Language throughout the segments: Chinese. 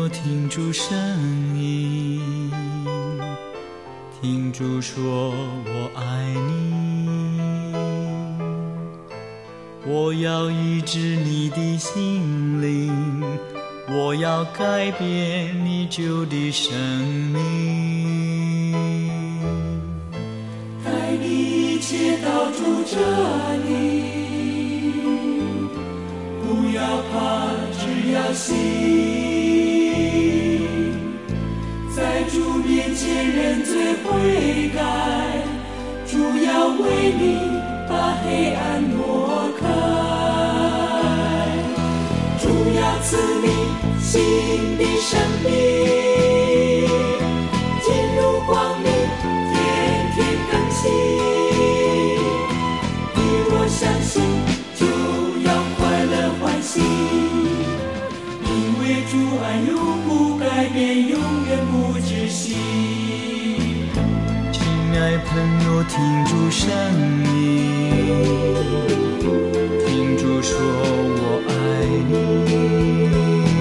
听主声音，听主说我爱你，我要医治你的心灵，我要改变你旧的生命， 带你一切到主这里，不要怕，只要信，在主面前认罪悔改，主要为你把黑暗挪开，主要赐你新的生命，进入光明，天天更新。你若相信，就要快乐欢喜，因为主爱永不改变，永远不止息。 亲爱朋友，听主声音，听主说我爱你，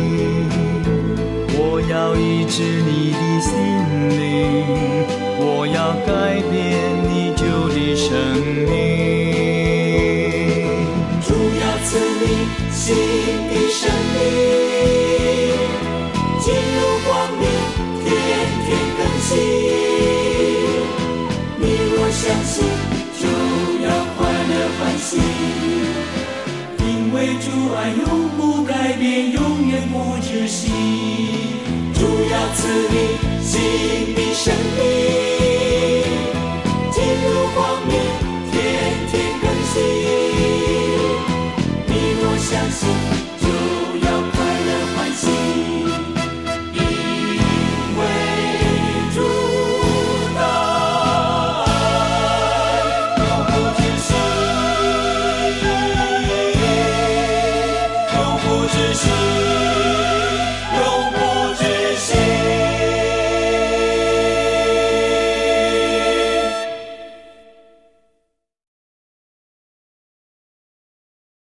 我要医治你的心灵，我要改变你旧的生命， 主要赐你新的生命，进入光明，天天更新。你若相信，就要快乐欢喜，因为主爱永不改变，永远不止息。主要赐你新的生命，进入光明，天天更新。你若相信，